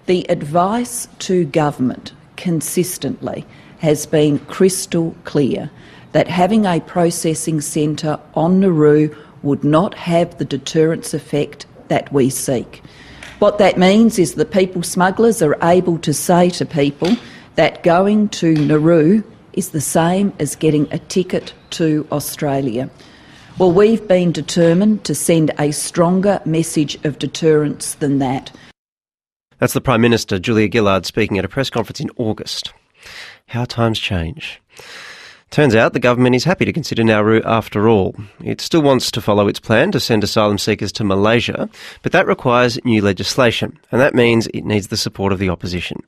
The advice to government consistently has been crystal clear that having a processing centre on Nauru would not have the deterrence effect that we seek. What that means is the people smugglers are able to say to people that going to Nauru is the same as getting a ticket to Australia. Well, we've been determined to send a stronger message of deterrence than that. That's the Prime Minister, Julia Gillard, speaking at a press conference in August. How times change. Turns out the government is happy to consider Nauru after all. It still wants to follow its plan to send asylum seekers to Malaysia, but that requires new legislation, and that means it needs the support of the opposition.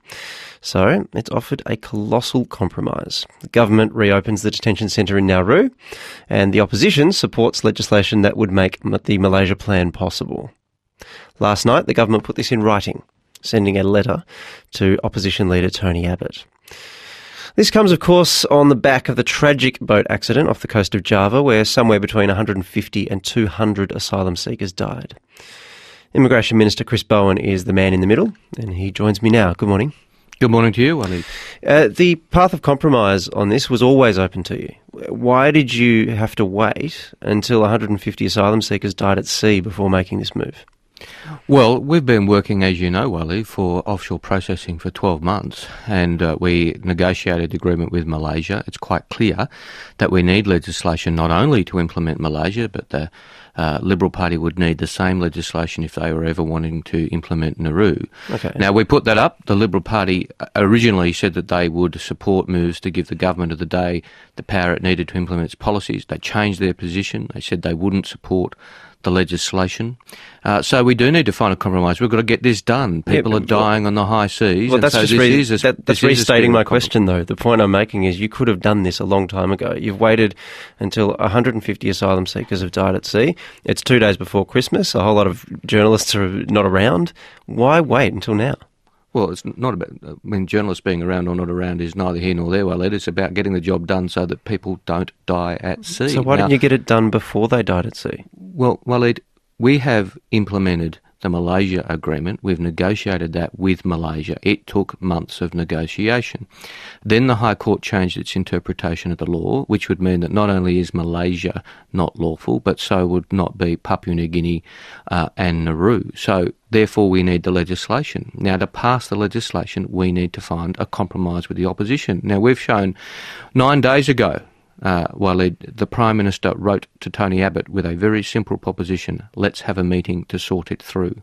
So it's offered a colossal compromise. The government reopens the detention centre in Nauru, and the opposition supports legislation that would make the Malaysia plan possible. Last night, the government put this in writing, sending a letter to opposition leader Tony Abbott. This comes, of course, on the back of the tragic boat accident off the coast of Java, where somewhere between 150 and 200 asylum seekers died. Immigration Minister Chris Bowen is the man in the middle, and he joins me now. Good morning. Good morning to you, Wally. The path of compromise on this was always open to you. Why did you have to wait until 150 asylum seekers died at sea before making this move? Well, we've been working, as you know, Wally, for offshore processing for 12 months, and we negotiated agreement with Malaysia. It's quite clear that we need legislation not only to implement Malaysia, but the Liberal Party would need the same legislation if they were ever wanting to implement Nauru. Okay. Now, we put that up. The Liberal Party originally said that they would support moves to give the government of the day the power it needed to implement its policies. They changed their position. They said they wouldn't support the legislation. So we do need to find a compromise. We've got to get this done. People are dying on the high seas. Well, that's so that's restating my question, though. The point I'm making is you could have done this a long time ago. You've waited until 150 asylum seekers have died at sea. It's 2 days before Christmas. A whole lot of journalists are not around. Why wait until now? Well, it's not about, journalists being around or not around is neither here nor there, Waleed. It's about getting the job done so that people don't die at sea. So why didn't you get it done before they died at sea? Well, Waleed, we have implemented the Malaysia agreement. We've negotiated that with Malaysia. It took months of negotiation. Then the High Court changed its interpretation of the law, which would mean that not only is Malaysia not lawful, but so would not be Papua New Guinea and Nauru. So therefore we need the legislation. Now, to pass the legislation, we need to find a compromise with the opposition. Now, we've shown 9 days ago, Waleed, the Prime Minister wrote to Tony Abbott with a very simple proposition: let's have a meeting to sort it through.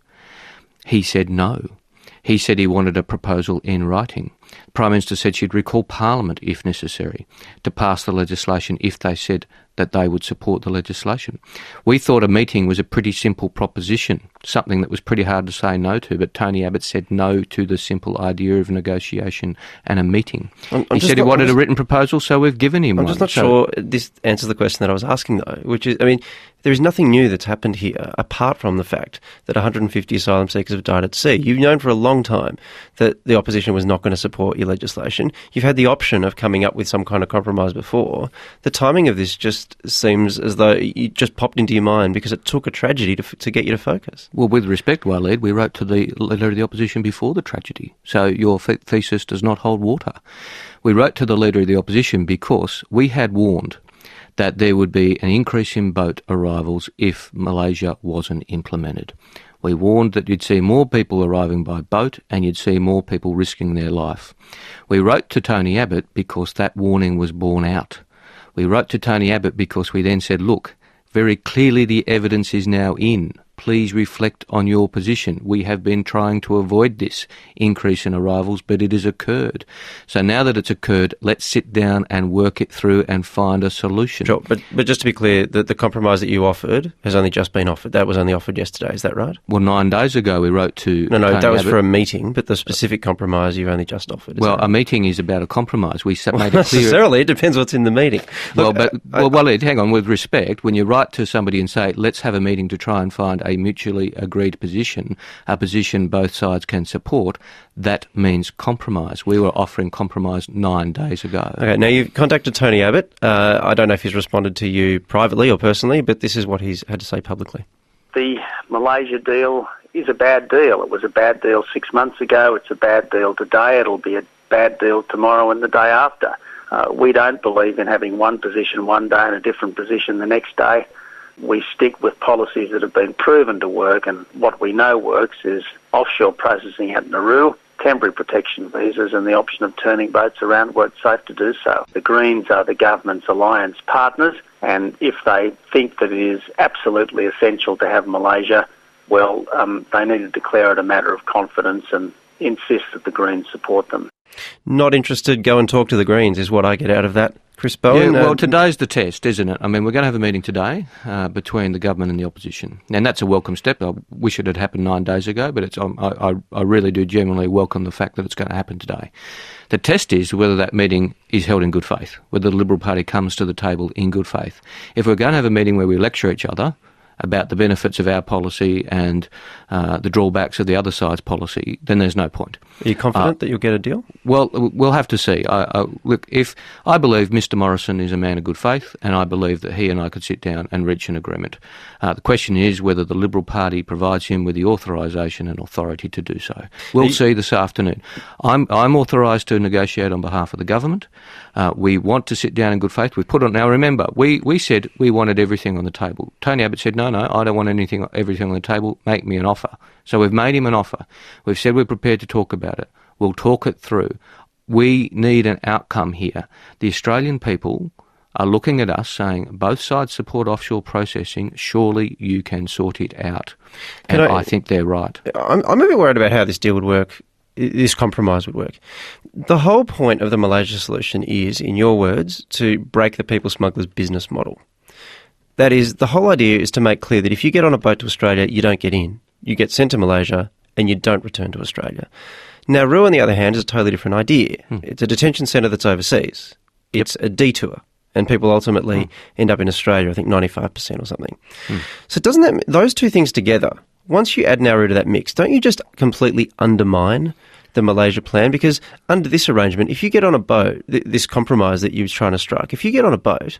He said no. He said he wanted a proposal in writing. The Prime Minister said she'd recall Parliament if necessary to pass the legislation if they said that they would support the legislation. We thought a meeting was a pretty simple proposition, something that was pretty hard to say no to, but Tony Abbott said no to the simple idea of negotiation and a meeting. He said he wanted a written proposal, so we've given him one. I'm just not sure this answers the question that I was asking, though, which is, there is nothing new that's happened here apart from the fact that 150 asylum seekers have died at sea. You've known for a long time that the opposition was not going to support your legislation. You've had the option of coming up with some kind of compromise before. The timing of this just seems as though it just popped into your mind because it took a tragedy to get you to focus. Well, with respect, Waleed, we wrote to the leader of the opposition before the tragedy, so your thesis does not hold water. We wrote to the leader of the opposition because we had warned that there would be an increase in boat arrivals if Malaysia wasn't implemented. We warned that you'd see more people arriving by boat and you'd see more people risking their life. We wrote to Tony Abbott because that warning was borne out. We wrote to Tony Abbott because we then said, look, very clearly the evidence is now in. Please reflect on your position. We have been trying to avoid this increase in arrivals, but it has occurred. So now that it's occurred, let's sit down and work it through and find a solution. Sure, but just to be clear, the compromise that you offered has only just been offered. That was only offered yesterday, is that right? Well, 9 days ago we wrote to No, Tony that was Abbott. For a meeting, but the specific compromise you've only just offered. Well, a meeting is about a compromise. We made it clear. Necessarily, it depends what's in the meeting. Look, hang on, with respect, when you write to somebody and say, let's have a meeting to try and find a mutually agreed position, a position both sides can support, that means compromise. We were offering compromise 9 days ago. Okay, now you've contacted Tony Abbott. I don't know if he's responded to you privately or personally, but this is what he's had to say publicly. The Malaysia deal is a bad deal. It was a bad deal 6 months ago. It's a bad deal today. It'll be a bad deal tomorrow and the day after. We don't believe in having one position one day and a different position the next day. We stick with policies that have been proven to work, and what we know works is offshore processing at Nauru, temporary protection visas, and the option of turning boats around where it's safe to do so. The Greens are the government's alliance partners, and if they think that it is absolutely essential to have Malaysia, well, they need to declare it a matter of confidence and insist that the Greens support them. Not interested, go and talk to the Greens is what I get out of that. Chris Bowen? Yeah, well, today's the test, isn't it? I mean, we're going to have a meeting today between the government and the opposition. And that's a welcome step. I wish it had happened 9 days ago, but I really do genuinely welcome the fact that it's going to happen today. The test is whether that meeting is held in good faith, whether the Liberal Party comes to the table in good faith. If we're going to have a meeting where we lecture each other about the benefits of our policy and the drawbacks of the other side's policy, then there's no point. Are you confident that you'll get a deal? Well, we'll have to see. Look, if I believe Mr Morrison is a man of good faith, and I believe that he and I could sit down and reach an agreement. The question is whether the Liberal Party provides him with the authorisation and authority to do so. We'll see this afternoon. I'm authorised to negotiate on behalf of the government. We want to sit down in good faith. We've put on. Now, remember, we said we wanted everything on the table. Tony Abbott said, no, I don't want everything on the table. Make me an offer. So we've made him an offer. We've said we're prepared to talk about it. We'll talk it through. We need an outcome here. The Australian people are looking at us saying, both sides support offshore processing, surely you can sort it out. And I think they're right. I'm a bit worried about how this deal would work, this compromise would work. The whole point of the Malaysia solution is, in your words, to break the people smugglers' business model. That is, the whole idea is to make clear that if you get on a boat to Australia, you don't get in. You get sent to Malaysia and you don't return to Australia. Nauru, on the other hand, is a totally different idea. It's a detention centre that's overseas. It's a detour, and people ultimately end up in Australia, I think 95% or something. So doesn't that, those two things together, once you add Nauru to that mix, don't you just completely undermine the Malaysia plan? Because under this arrangement, if you get on a boat, this compromise that you're trying to strike, if you get on a boat,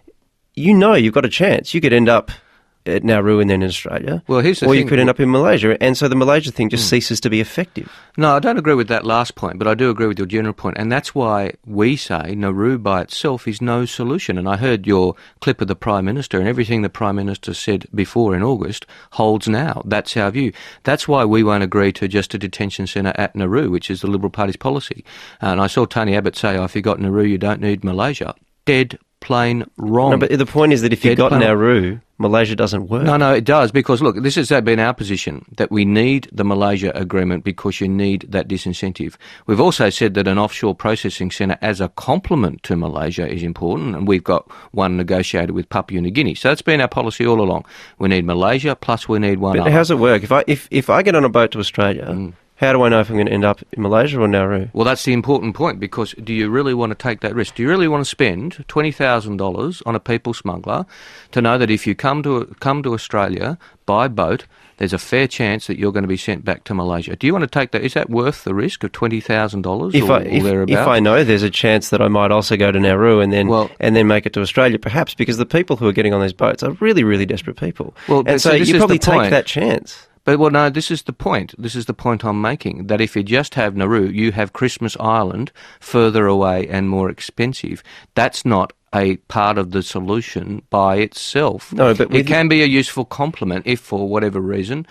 you know you've got a chance. You could end up at Nauru and then in Australia, well, here's the or thing. you could end up in Malaysia, and so the Malaysia thing just ceases to be effective. No, I don't agree with that last point, but I do agree with your general point, and that's why we say Nauru by itself is no solution. And I heard your clip of the Prime Minister, and everything the Prime Minister said before in August holds now. That's our view. That's why we won't agree to just a detention centre at Nauru, which is the Liberal Party's policy. And I saw Tony Abbott say, if you got Nauru, you don't need Malaysia. Dead plain wrong. No, but the point is that if you've got Nauru, Malaysia doesn't work. No, it does, because, look, this has been our position, that we need the Malaysia agreement because you need that disincentive. We've also said that an offshore processing centre as a complement to Malaysia is important, and we've got one negotiated with Papua New Guinea. So that's been our policy all along. We need Malaysia, plus we need one other. But how does it work? If I get on a boat to Australia... How do I know if I'm going to end up in Malaysia or Nauru? Well, that's the important point, because do you really want to take that risk? Do you really want to spend $20,000 on a people smuggler to know that if you come to Australia by boat, there's a fair chance that you're going to be sent back to Malaysia? Do you want to take that? Is that worth the risk of $20,000 or thereabouts? If I know there's a chance that I might also go to Nauru and then make it to Australia, perhaps, because the people who are getting on these boats are really, really desperate people. Well, and so you probably take that chance. But, well, no, this is the point. This is the point I'm making, that if you just have Nauru, you have Christmas Island further away and more expensive. That's not a part of the solution by itself. No, but it can be a useful complement if, for whatever reason,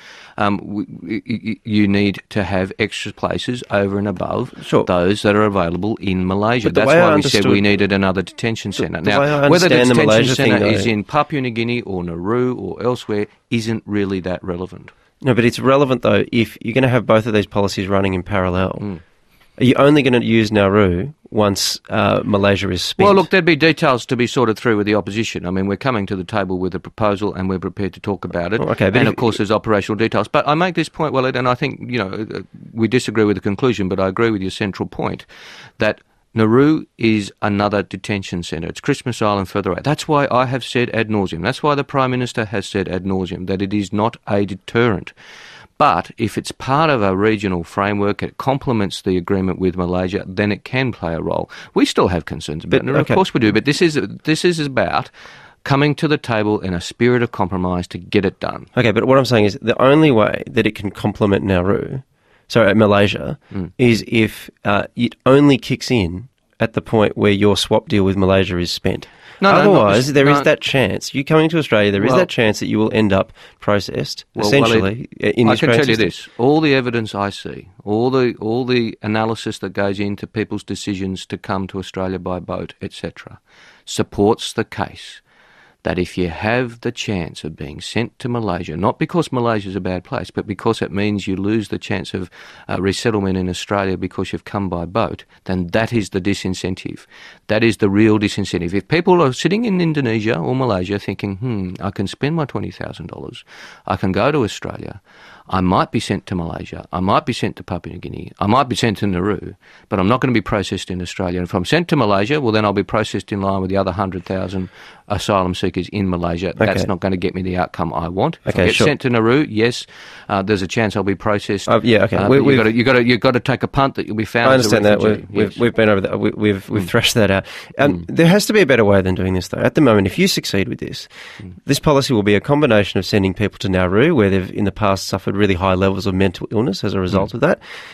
you need to have extra places over and above those that are available in Malaysia. That's why we said we needed another detention centre. Now, whether the detention centre is in Papua New Guinea or Nauru or elsewhere isn't really that relevant. No, but it's relevant, though, if you're going to have both of these policies running in parallel. Are you only going to use Nauru once Malaysia is spent? Well, look, there'd be details to be sorted through with the opposition. I mean, we're coming to the table with a proposal and we're prepared to talk about it. Okay, and, of course, there's operational details. But I make this point, Walid, and I think, we disagree with the conclusion, but I agree with your central point, that Nauru is another detention centre. It's Christmas Island further away. That's why I have said ad nauseum. That's why the Prime Minister has said ad nauseum, that it is not a deterrent. But if it's part of a regional framework, it complements the agreement with Malaysia, then it can play a role. We still have concerns about Nauru, of course we do, but this is about coming to the table in a spirit of compromise to get it done. Okay, but what I'm saying is the only way that it can complement Malaysia, is if it only kicks in at the point where your swap deal with Malaysia is spent. Otherwise, there is that chance. You coming to Australia, there is that chance that you will end up processed, essentially, in the Australian system. I can tell you this, all the evidence I see, all the analysis that goes into people's decisions to come to Australia by boat, etc., supports the case that if you have the chance of being sent to Malaysia, not because Malaysia is a bad place, but because it means you lose the chance of resettlement in Australia because you've come by boat, then that is the disincentive. That is the real disincentive. If people are sitting in Indonesia or Malaysia thinking, I can spend my $20,000, I can go to Australia, I might be sent to Malaysia, I might be sent to Papua New Guinea, I might be sent to Nauru, but I'm not going to be processed in Australia. And if I'm sent to Malaysia, well, then I'll be processed in line with the other 100,000 asylum seekers in Malaysia. Okay. That's not going to get me the outcome I want. If I get sent to Nauru, yes, there's a chance I'll be processed. You've got to take a punt that you'll be found. I understand as a refugee. That. We've been over that. We've thrashed that out. There has to be a better way than doing this, though. At the moment, if you succeed with this, this policy will be a combination of sending people to Nauru, where they've in the past suffered really high levels of mental illness as a result of that,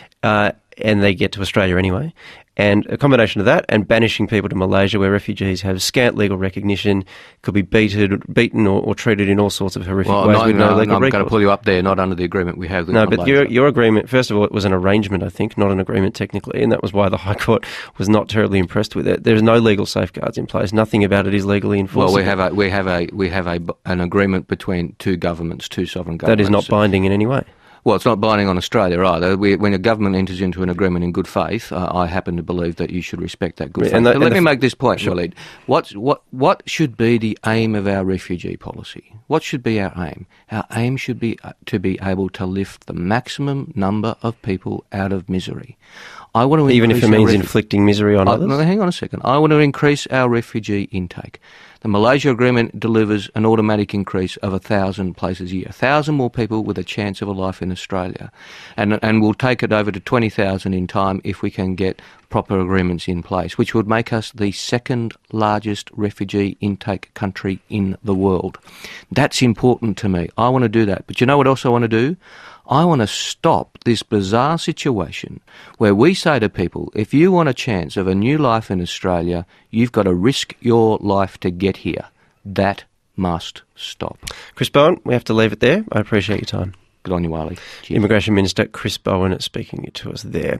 and they get to Australia anyway. And a combination of that and banishing people to Malaysia, where refugees have scant legal recognition, could be beaten or treated in all sorts of horrific ways with no legal recourse. I'm going to pull you up there, not under the agreement we have with Malaysia. No, but your agreement, first of all, it was an arrangement, I think, not an agreement technically, and that was why the High Court was not terribly impressed with it. There's no legal safeguards in place. Nothing about it is legally enforceable. Well, we have an agreement between two governments, two sovereign governments. That is not binding in any way. Well, it's not binding on Australia either. When a government enters into an agreement in good faith, I happen to believe that you should respect that good faith. But let me make this point, Waleed. What should be the aim of our refugee policy? What should be our aim? Our aim should be to be able to lift the maximum number of people out of misery. I want to even if it means inflicting misery on others? No, hang on a second. I want to increase our refugee intake. The Malaysia Agreement delivers an automatic increase of 1,000 places a year, 1,000 more people with a chance of a life in Australia. And we'll take it over to 20,000 in time if we can get proper agreements in place, which would make us the second largest refugee intake country in the world. That's important to me. I want to do that. But you know what else I want to do? I want to stop this bizarre situation where we say to people, if you want a chance of a new life in Australia, you've got to risk your life to get here. That must stop. Chris Bowen, we have to leave it there. I appreciate your time. Good on you, Wally. Cheers. Immigration Minister Chris Bowen speaking to us there.